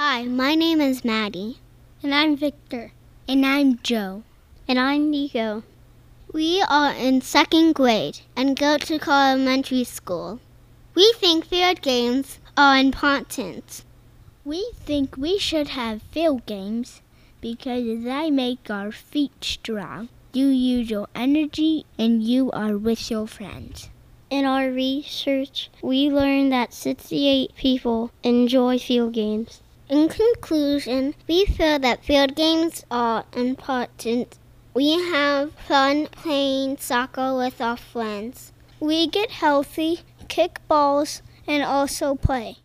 Hi, my name is Maddie. And I'm Victor. And I'm Joe. And I'm Nico. We are in 2nd grade and go to elementary school. We think field games are important. We think we should have field games because they make our feet strong. You use your energy and you are with your friends. In our research, we learned that 68 people enjoy field games. In conclusion, we feel that field games are important. We have fun playing soccer with our friends. We get healthy, kick balls, and also play.